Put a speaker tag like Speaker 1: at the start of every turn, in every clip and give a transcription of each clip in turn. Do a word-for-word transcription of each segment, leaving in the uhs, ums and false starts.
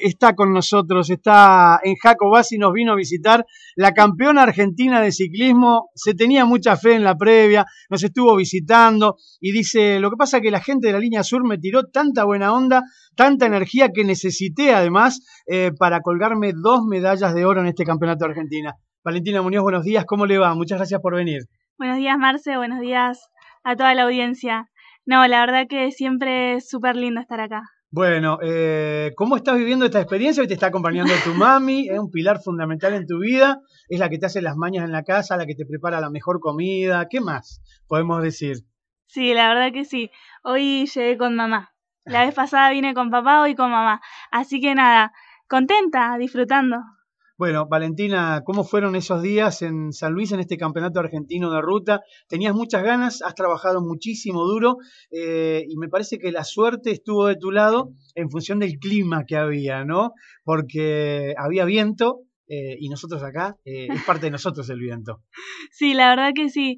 Speaker 1: está con nosotros, está en Jacobasi, nos vino a visitar la campeona argentina de ciclismo, se tenía mucha fe en la previa, nos estuvo visitando y dice, lo que pasa es que la gente de la línea sur me tiró tanta buena onda, tanta energía que necesité además eh, para colgarme dos medallas de oro en este campeonato de Argentina. Valentina Muñoz, buenos días, ¿cómo le va? Muchas gracias por venir.
Speaker 2: Buenos días, Marce, buenos días a toda la audiencia. No, la verdad que siempre es súper lindo estar acá.
Speaker 1: Bueno, eh, ¿cómo estás viviendo esta experiencia? Hoy te está acompañando tu mami, es un pilar fundamental en tu vida, es la que te hace las mañas en la casa, la que te prepara la mejor comida, ¿qué más podemos decir?
Speaker 2: Sí, la verdad que sí, hoy llegué con mamá, la vez pasada vine con papá, hoy con mamá, así que nada, contenta, disfrutando.
Speaker 1: Bueno, Valentina, ¿cómo fueron esos días en San Luis en este campeonato argentino de ruta? Tenías muchas ganas, has trabajado muchísimo duro eh, y me parece que la suerte estuvo de tu lado en función del clima que había, ¿no? Porque había viento eh, y nosotros acá, eh, es parte de nosotros el viento.
Speaker 2: Sí, la verdad que sí.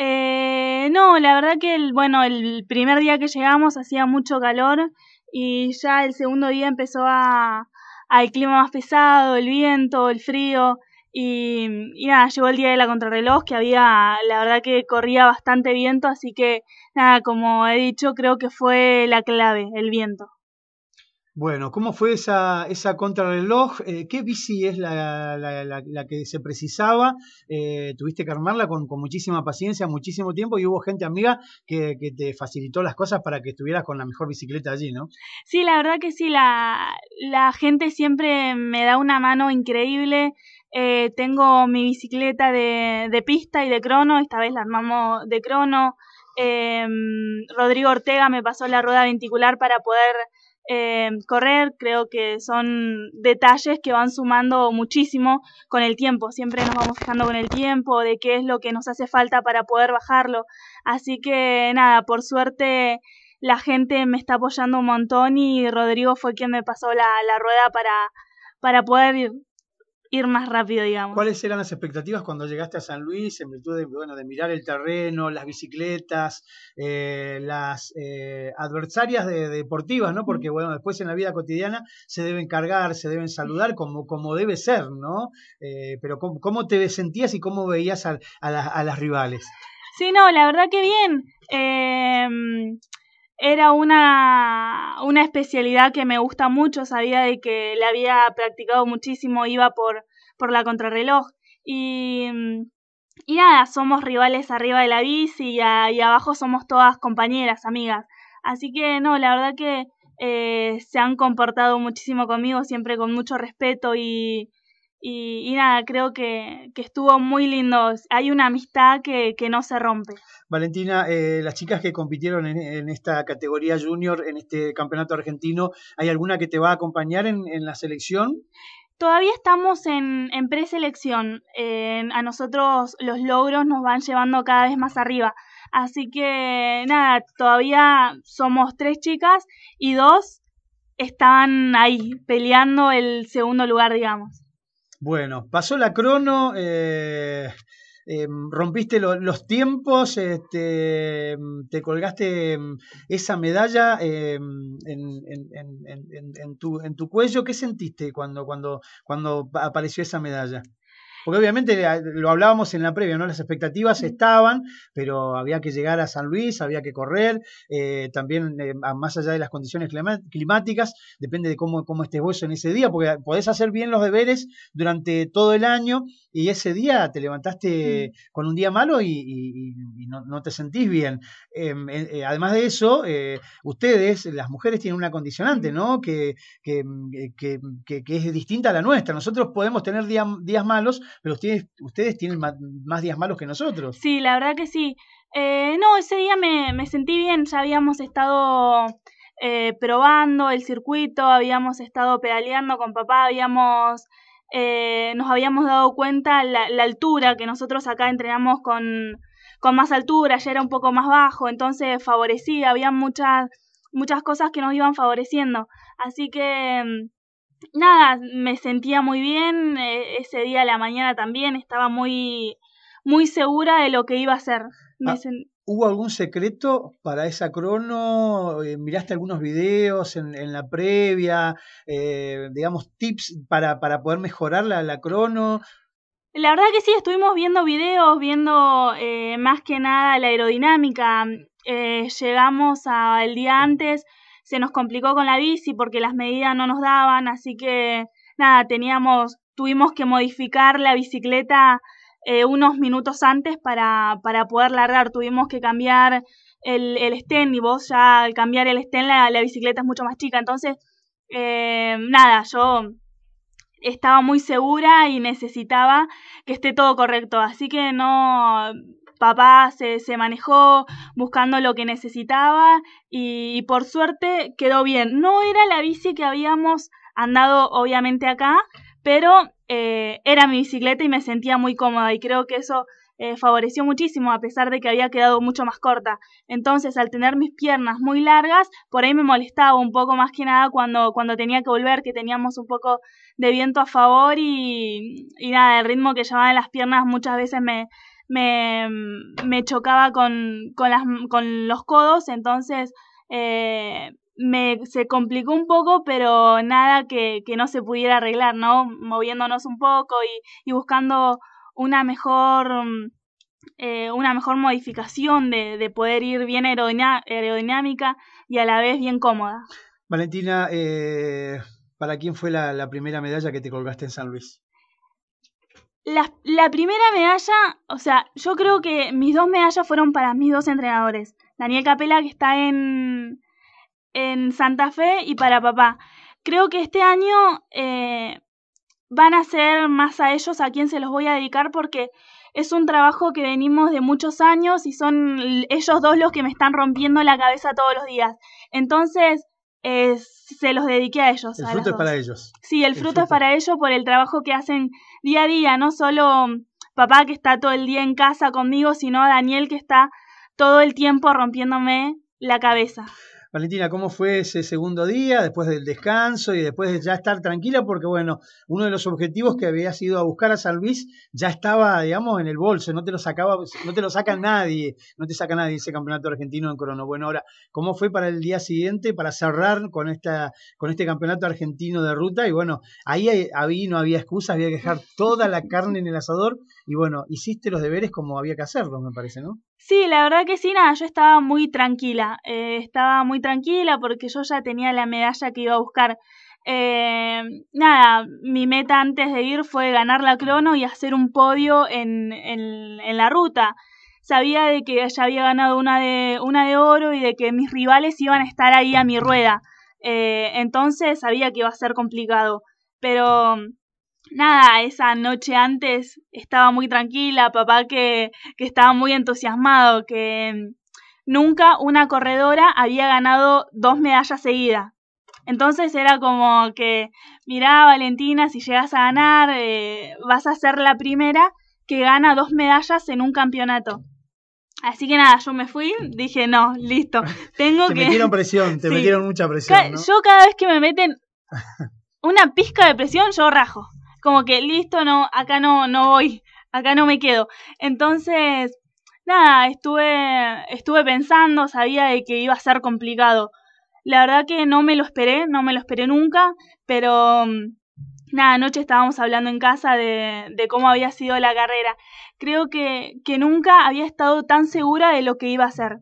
Speaker 2: Eh, no, la verdad que el, bueno, el primer día que llegamos hacía mucho calor y ya el segundo día empezó a... al clima más pesado, el viento, el frío y, y nada, llegó el día de la contrarreloj que había, la verdad que corría bastante viento, así que nada, como he dicho, creo que fue la clave, el viento.
Speaker 1: Bueno, ¿cómo fue esa, esa contrarreloj? Eh, ¿Qué bici es la, la, la, la que se precisaba? Eh, tuviste que armarla con, con muchísima paciencia, muchísimo tiempo y hubo gente amiga que, que te facilitó las cosas para que estuvieras con la mejor bicicleta allí, ¿no?
Speaker 2: Sí, la verdad que sí, la, la gente siempre me da una mano increíble. Eh, tengo mi bicicleta de, de pista y de crono, esta vez la armamos de crono. Eh, Rodrigo Ortega me pasó la rueda venticular para poder eh, correr. Creo que son detalles que van sumando muchísimo con el tiempo. Siempre nos vamos fijando con el tiempo de qué es lo que nos hace falta para poder bajarlo. Así que nada, por suerte la gente me está apoyando un montón y Rodrigo fue quien me pasó la, la rueda para, para poder ir, ir más rápido, digamos.
Speaker 1: ¿Cuáles eran las expectativas cuando llegaste a San Luis en virtud de, bueno, de mirar el terreno, las bicicletas, eh, las eh, adversarias de, de deportivas, ¿no? Porque, bueno, después en la vida cotidiana se deben cargar, se deben saludar como, como debe ser, ¿no? Eh, pero ¿cómo, ¿cómo te sentías y cómo veías a, a, la, a las rivales?
Speaker 2: Sí, no, la verdad que bien. Eh, era una, una especialidad que me gusta mucho, sabía de que la había practicado muchísimo, iba por, por la contrarreloj y, y nada, somos rivales arriba de la bici y, a, y abajo somos todas compañeras, amigas. Así que no, la verdad que eh, se han comportado muchísimo conmigo, siempre con mucho respeto y, y, y nada, creo que, que estuvo muy lindo. Hay una amistad que, que no se rompe.
Speaker 1: Valentina, eh, las chicas que compitieron en, en esta categoría junior, en este campeonato argentino, ¿hay alguna que te va a acompañar en, en la selección?
Speaker 2: Todavía estamos en, en preselección. Eh, a nosotros los logros nos van llevando cada vez más arriba. Así que nada, todavía somos tres chicas y dos están ahí peleando el segundo lugar, digamos.
Speaker 1: Bueno, pasó la crono, eh, eh, rompiste lo, los tiempos, este, te colgaste esa medalla eh, en, en, en, en, en, tu, en tu cuello. ¿Qué sentiste cuando, cuando, cuando apareció esa medalla? Porque obviamente lo hablábamos en la previa, ¿no? Las expectativas estaban, pero había que llegar a San Luis, había que correr, eh, también eh, más allá de las condiciones climáticas, depende de cómo, cómo estés vos en ese día, porque podés hacer bien los deberes durante todo el año y ese día te levantaste con un día malo y, y, y no, no te sentís bien. Eh, eh, además de eso, eh, ustedes, las mujeres, tienen una condicionante, ¿no? Que, que, que, que, que es distinta a la nuestra. Nosotros podemos tener día, días malos, pero ustedes, ustedes tienen más, más días malos que nosotros.
Speaker 2: Sí, la verdad que sí. Eh, no, ese día me, me sentí bien, ya habíamos estado eh, probando el circuito, habíamos estado pedaleando con papá, habíamos, eh, nos habíamos dado cuenta la, la altura, que nosotros acá entrenamos con, con más altura, ya era un poco más bajo, entonces favorecía, había muchas, muchas cosas que nos iban favoreciendo. Así que nada, me sentía muy bien, eh, ese día a la mañana también estaba muy, muy segura de lo que iba a hacer. Me
Speaker 1: Ah,
Speaker 2: sen...
Speaker 1: ¿Hubo algún secreto para esa crono? Eh, ¿Miraste algunos videos en, en la previa? Eh, digamos, tips para, para poder mejorar la, la crono.
Speaker 2: La verdad que sí, estuvimos viendo videos, viendo eh, más que nada la aerodinámica. Eh, llegamos al día antes, se nos complicó con la bici porque las medidas no nos daban, así que nada, teníamos, tuvimos que modificar la bicicleta eh, unos minutos antes para, para poder largar. Tuvimos que cambiar el, el stand y vos ya al cambiar el stand la, la bicicleta es mucho más chica. Entonces, eh, nada, yo estaba muy segura y necesitaba que esté todo correcto. Así que no, papá se, se manejó buscando lo que necesitaba y, y por suerte quedó bien. No era la bici que habíamos andado obviamente acá, pero eh, era mi bicicleta y me sentía muy cómoda y creo que eso eh, favoreció muchísimo a pesar de que había quedado mucho más corta. Entonces al tener mis piernas muy largas, por ahí me molestaba un poco más que nada cuando, cuando tenía que volver, que teníamos un poco de viento a favor y, y nada, el ritmo que llevaban las piernas muchas veces me, me, me chocaba con, con, las, con los codos, entonces eh, me, se complicó un poco, pero nada que, que no se pudiera arreglar, ¿no? Moviéndonos un poco y, y buscando una mejor, eh, una mejor modificación de, de poder ir bien aerodiná- aerodinámica y a la vez bien cómoda.
Speaker 1: Valentina, eh, ¿para quién fue la, la primera medalla que te colgaste en San Luis?
Speaker 2: La, la primera medalla, o sea, yo creo que mis dos medallas fueron para mis dos entrenadores. Daniel Capela, que está en, en Santa Fe, y para papá. Creo que este año eh, van a ser más a ellos a quien se los voy a dedicar porque es un trabajo que venimos de muchos años y son ellos dos los que me están rompiendo la cabeza todos los días. Entonces, eh, se los dediqué a ellos.
Speaker 1: El
Speaker 2: a
Speaker 1: fruto
Speaker 2: los
Speaker 1: es para
Speaker 2: dos.
Speaker 1: ellos.
Speaker 2: Sí, el, el fruto, fruto es para ellos por el trabajo que hacen día a día, no solo papá que está todo el día en casa conmigo, sino Daniel que está todo el tiempo rompiéndome la cabeza.
Speaker 1: Valentina, ¿cómo fue ese segundo día después del descanso y después de ya estar tranquila? Porque, bueno, uno de los objetivos que habías ido a buscar a San Luis ya estaba, digamos, en el bolso, no te lo sacaba, no te lo saca nadie, no te saca nadie ese campeonato argentino en crono. Bueno, ahora, ¿cómo fue para el día siguiente para cerrar con esta, con este campeonato argentino de ruta? Y bueno, ahí, ahí no había excusas, había que dejar toda la carne en el asador y bueno, hiciste los deberes como había que hacerlos, me parece, ¿no?
Speaker 2: Sí, la verdad que sí, nada, yo estaba muy tranquila, eh, estaba muy tranquila porque yo ya tenía la medalla que iba a buscar. Eh, nada, mi meta antes de ir fue ganar la crono y hacer un podio en, en, en la ruta. Sabía de que ya había ganado una de, una de oro y de que mis rivales iban a estar ahí a mi rueda. Eh, entonces sabía que iba a ser complicado, pero nada, esa noche antes estaba muy tranquila, papá que, que estaba muy entusiasmado, que nunca una corredora había ganado dos medallas seguidas. Entonces era como que, mirá Valentina, si llegas a ganar, eh, vas a ser la primera que gana dos medallas en un campeonato. Así que nada, yo me fui, dije, no, listo, tengo
Speaker 1: te
Speaker 2: que...
Speaker 1: Te metieron presión, te sí. metieron mucha presión,
Speaker 2: Ca-
Speaker 1: ¿no?
Speaker 2: Yo cada vez que me meten una pizca de presión, yo rajo. Como que listo, no, acá no, no voy, acá no me quedo. Entonces, nada, estuve, estuve pensando, sabía de que iba a ser complicado. La verdad que no me lo esperé, no me lo esperé nunca, pero nada, anoche estábamos hablando en casa de, de cómo había sido la carrera. Creo que, que nunca había estado tan segura de lo que iba a hacer.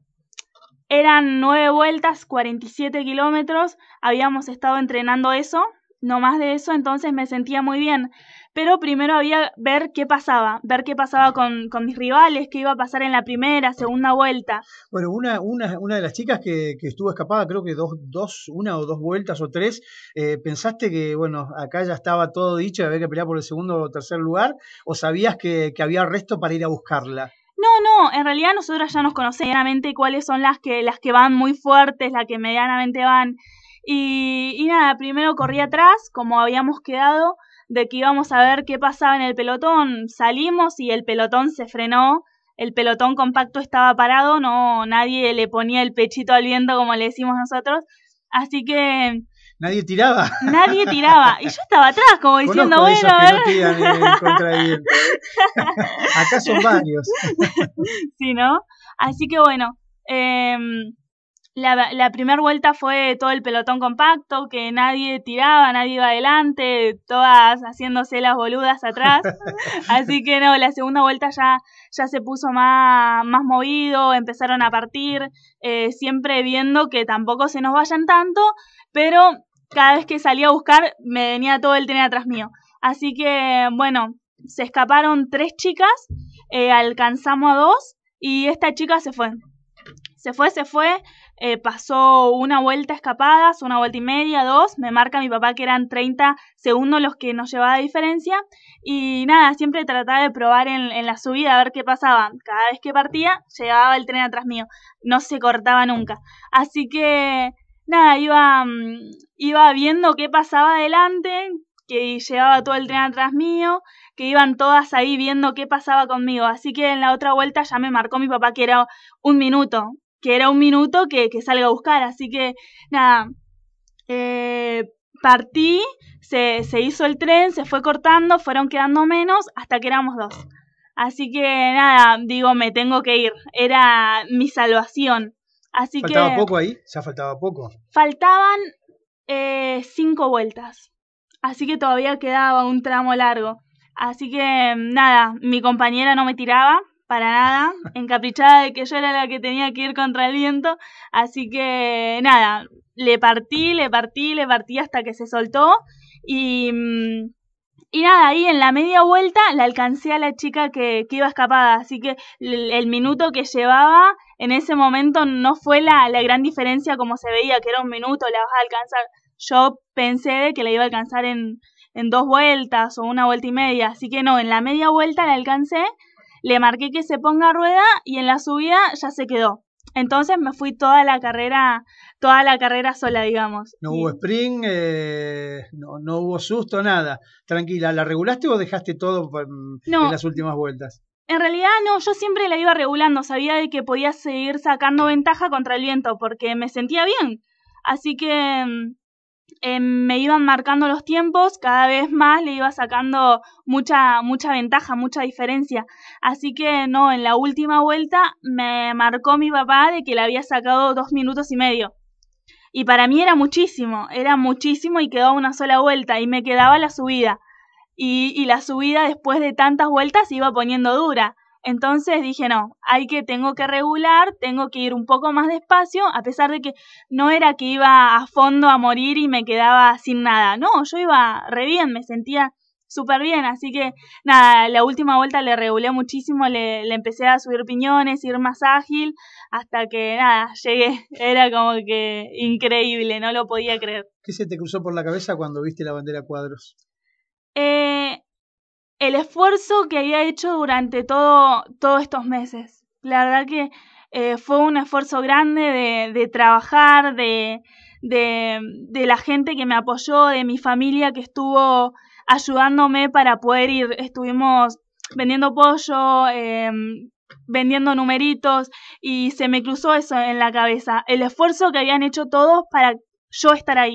Speaker 2: Eran nueve vueltas, cuarenta y siete kilómetros, habíamos estado entrenando eso, no más de eso, entonces me sentía muy bien. Pero primero había ver qué pasaba, ver qué pasaba con, con mis rivales, qué iba a pasar en la primera, segunda vuelta.
Speaker 1: Bueno, una, una, una de las chicas que, que estuvo escapada, creo que dos, dos, una o dos vueltas o tres, eh, ¿pensaste que, bueno, acá ya estaba todo dicho y había que pelear por el segundo o tercer lugar? ¿O sabías que, que había resto para ir a buscarla?
Speaker 2: No, no, en realidad nosotras ya nos conocemos medianamente cuáles son las que, las que van muy fuertes, las que medianamente van. Y, y nada, primero corrí atrás, como habíamos quedado, de que íbamos a ver qué pasaba en el pelotón. Salimos y el pelotón se frenó, el pelotón compacto estaba parado, no, nadie le ponía el pechito al viento como le decimos nosotros, así que...
Speaker 1: Nadie tiraba.
Speaker 2: Nadie tiraba. Y yo estaba atrás, como diciendo,
Speaker 1: Conozco
Speaker 2: bueno,
Speaker 1: esos
Speaker 2: a
Speaker 1: que
Speaker 2: ver.
Speaker 1: no tiran en contra de viento. Acá son varios.
Speaker 2: Sí, ¿no? Así que bueno, eh, la, la primera vuelta fue todo el pelotón compacto, que nadie tiraba, nadie iba adelante, todas haciéndose las boludas atrás. Así que no, la segunda vuelta ya, ya se puso más, más movido, empezaron a partir, eh, siempre viendo que tampoco se nos vayan tanto, pero cada vez que salía a buscar me venía todo el tren atrás mío. Así que bueno, se escaparon tres chicas, eh, alcanzamos a dos y esta chica se fue. Se fue, se fue, eh, pasó una vuelta escapadas, una vuelta y media, dos, me marca mi papá que eran treinta segundos los que nos llevaba de diferencia y nada, siempre trataba de probar en, en la subida a ver qué pasaba. Cada vez que partía, llegaba el tren atrás mío, no se cortaba nunca. Así que nada, iba, iba viendo qué pasaba adelante, que llevaba todo el tren atrás mío, que iban todas ahí viendo qué pasaba conmigo. Así que en la otra vuelta ya me marcó mi papá que era un minuto, que era un minuto que, que salga a buscar. Así que nada, eh, partí, se, se hizo el tren, se fue cortando, fueron quedando menos hasta que éramos dos. Así que nada, digo, me tengo que ir. Era mi salvación. Así
Speaker 1: ¿Faltaba
Speaker 2: que
Speaker 1: poco ahí? Ya faltaba poco.
Speaker 2: Faltaban eh, cinco vueltas. Así que todavía quedaba un tramo largo. Así que nada, mi compañera no me tiraba para nada, encaprichada de que yo era la que tenía que ir contra el viento. Así que nada, le partí, le partí, le partí hasta que se soltó. Y, y nada, ahí en la media vuelta la alcancé a la chica que, que iba escapada. Así que el, el minuto que llevaba en ese momento no fue la, la gran diferencia como se veía, que era un minuto, la vas a alcanzar. Yo pensé de que la iba a alcanzar en, en dos vueltas o una vuelta y media. Así que no, en la media vuelta la alcancé, le marqué que se ponga a rueda y en la subida ya se quedó. Entonces me fui toda la carrera, toda la carrera sola, digamos.
Speaker 1: No
Speaker 2: Y
Speaker 1: hubo sprint, eh, no, no hubo susto, nada. Tranquila, ¿la regulaste o dejaste todo en
Speaker 2: no,
Speaker 1: las últimas vueltas?
Speaker 2: En realidad no, yo siempre la iba regulando, sabía de que podía seguir sacando ventaja contra el viento porque me sentía bien. Así que eh, me iban marcando los tiempos, cada vez más le iba sacando mucha, mucha ventaja, mucha diferencia. Así que no, en la última vuelta me marcó mi papá de que le había sacado dos minutos y medio. Y para mí era muchísimo, era muchísimo y quedaba una sola vuelta y me quedaba la subida. Y, y la subida después de tantas vueltas se iba poniendo dura. Entonces dije, no, hay que, tengo que regular, tengo que ir un poco más despacio, a pesar de que no era que iba a fondo a morir y me quedaba sin nada. No, yo iba re bien, me sentía súper bien. Así que nada, la última vuelta le regulé muchísimo, le, le empecé a subir piñones, ir más ágil, hasta que nada, llegué. Era como que increíble, no lo podía creer.
Speaker 1: ¿Qué se te cruzó por la cabeza cuando viste la bandera cuadros?
Speaker 2: Eh, el esfuerzo que había hecho durante todo, todos estos meses. La verdad que eh, fue un esfuerzo grande de, de trabajar, de, de, de la gente que me apoyó, de mi familia que estuvo ayudándome para poder ir. Estuvimos vendiendo pollo, eh, vendiendo numeritos y se me cruzó eso en la cabeza. El esfuerzo que habían hecho todos para yo estar ahí.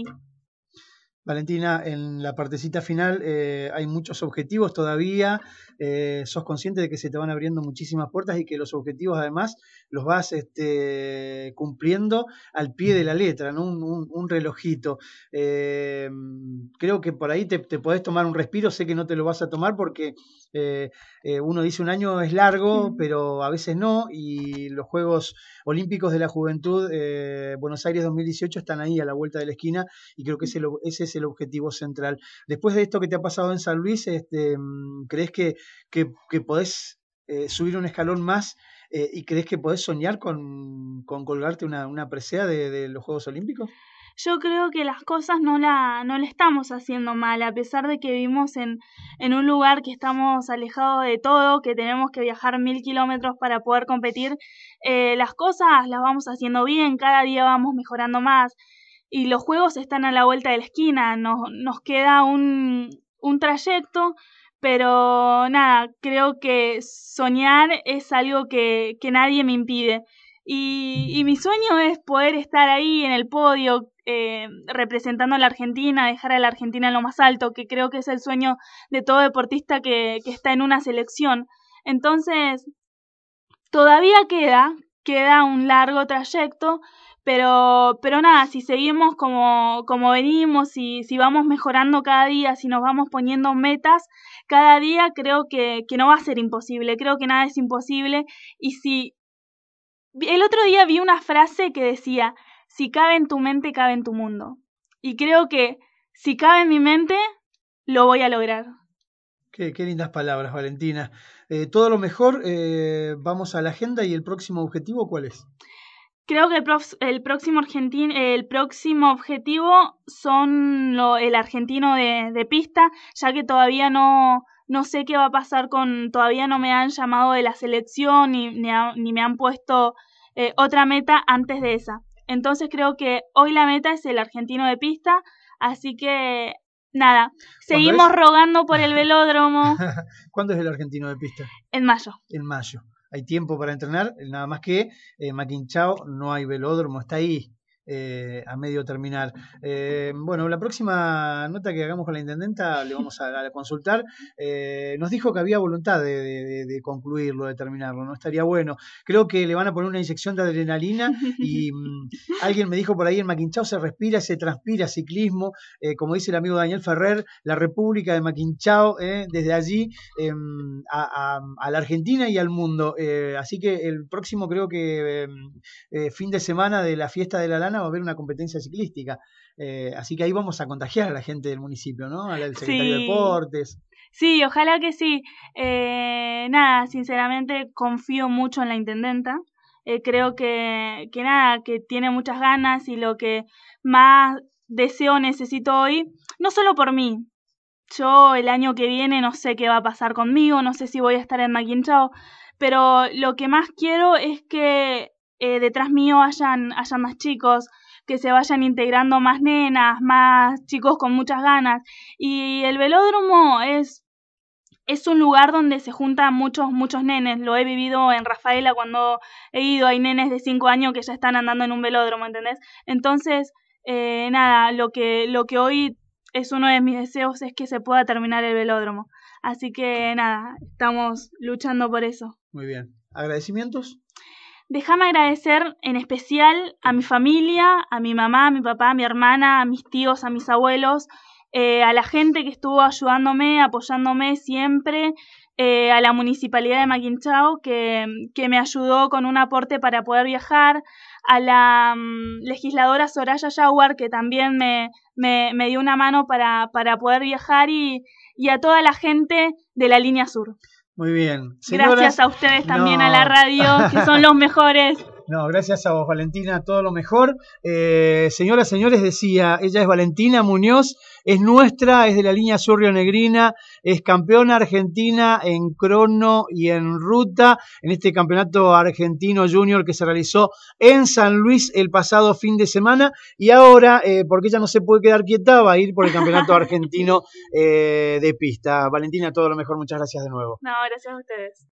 Speaker 1: Valentina, en la partecita final eh, hay muchos objetivos todavía, eh, sos consciente de que se te van abriendo muchísimas puertas y que los objetivos además los vas este, cumpliendo al pie de la letra, ¿no? un, un, un relojito. Eh, creo que por ahí te, te podés tomar un respiro, sé que no te lo vas a tomar porque eh, eh, uno dice un año es largo, mm. pero a veces no, y los Juegos Olímpicos de la Juventud, eh, Buenos Aires dos mil dieciocho, están ahí a la vuelta de la esquina y creo que ese, ese es el objetivo central. Después de esto que te ha pasado en San Luis, este, ¿crees que, que, que podés eh, subir un escalón más eh, y crees que podés soñar con, con colgarte una, una presea de, de los Juegos Olímpicos?
Speaker 2: Yo creo que las cosas no la, no la estamos haciendo mal, a pesar de que vivimos en, en un lugar que estamos alejados de todo, que tenemos que viajar mil kilómetros para poder competir, eh, las cosas las vamos haciendo bien, cada día vamos mejorando más. Y los juegos están a la vuelta de la esquina, nos, nos queda un, un trayecto, pero nada, creo que soñar es algo que, que nadie me impide. Y, y mi sueño es poder estar ahí en el podio, eh, representando a la Argentina, dejar a la Argentina en lo más alto, que creo que es el sueño de todo deportista que, que está en una selección. Entonces, todavía queda, queda un largo trayecto, pero, pero nada, si seguimos como, como venimos, si, si vamos mejorando cada día, si nos vamos poniendo metas cada día, creo que, que no va a ser imposible, creo que nada es imposible. Y si el otro día vi una frase que decía, si cabe en tu mente, cabe en tu mundo. Y creo que si cabe en mi mente, lo voy a lograr.
Speaker 1: Qué, qué lindas palabras, Valentina. Eh, todo lo mejor, eh, vamos a la agenda y el próximo objetivo, ¿cuál es?
Speaker 2: Creo que el, prof, el, próximo, argentin, el próximo objetivo son lo, el argentino de, de pista, ya que todavía no, no sé qué va a pasar con, todavía no me han llamado de la selección ni, ni, a, ni me han puesto eh, otra meta antes de esa. Entonces creo que hoy la meta es el argentino de pista, así que nada, seguimos es? rogando por el velódromo.
Speaker 1: ¿Cuándo es el argentino de pista?
Speaker 2: En mayo.
Speaker 1: En mayo. Hay tiempo para entrenar, nada más que eh, Maquinchao no hay velódromo, está ahí eh, a medio terminar. Eh, bueno, la próxima nota que hagamos con la intendenta le vamos a, a consultar. Eh, nos dijo que había voluntad de, de, de concluirlo, de terminarlo, ¿no? Estaría bueno. Creo que le van a poner una inyección de adrenalina y mmm, alguien me dijo por ahí, en Maquinchao se respira, se transpira ciclismo, eh, como dice el amigo Daniel Ferrer, la República de Maquinchao, eh, desde allí eh, a, a, a la Argentina y al mundo. Eh, así que el próximo creo que eh, eh, fin de semana de la fiesta de la lana va a haber una competencia ciclística. Eh, así que ahí vamos a contagiar a la gente del municipio, ¿no? Al secretario sí. de Deportes.
Speaker 2: Sí, ojalá que sí. Eh, nada, sinceramente confío mucho en la intendenta. Eh, creo que, que nada, que tiene muchas ganas y lo que más deseo, necesito hoy, no solo por mí. Yo el año que viene no sé qué va a pasar conmigo, no sé si voy a estar en Maquinchao, pero lo que más quiero es que eh, detrás mío hayan, hayan más chicos, que se vayan integrando más nenas, más chicos con muchas ganas. Y el velódromo es, es un lugar donde se juntan muchos, muchos nenes. Lo he vivido en Rafaela cuando he ido, hay nenes de cinco años que ya están andando en un velódromo, ¿entendés? Entonces, eh, nada, lo que, lo que hoy es uno de mis deseos es que se pueda terminar el velódromo. Así que nada, estamos luchando por eso.
Speaker 1: Muy bien. ¿Agradecimientos?
Speaker 2: Déjame agradecer en especial a mi familia, a mi mamá, a mi papá, a mi hermana, a mis tíos, a mis abuelos, eh, a la gente que estuvo ayudándome, apoyándome siempre, eh, a la Municipalidad de Maquinchao que, que me ayudó con un aporte para poder viajar, a la um, legisladora Soraya Yaguar que también me, me, me dio una mano para, para poder viajar y, y a toda la gente de la Línea Sur.
Speaker 1: Muy bien. Señoras,
Speaker 2: gracias a ustedes también,
Speaker 1: no.
Speaker 2: a la radio, que son los mejores.
Speaker 1: No, gracias a vos, Valentina, todo lo mejor. Eh, señoras, señores, decía, ella es Valentina Muñoz, es nuestra, es de la Línea Sur Rionegrina, es campeona argentina en crono y en ruta, en este campeonato argentino junior que se realizó en San Luis el pasado fin de semana, y ahora, eh, porque ella no se puede quedar quieta, va a ir por el campeonato argentino eh, de pista. Valentina, todo lo mejor, muchas gracias de nuevo.
Speaker 2: No, gracias a ustedes.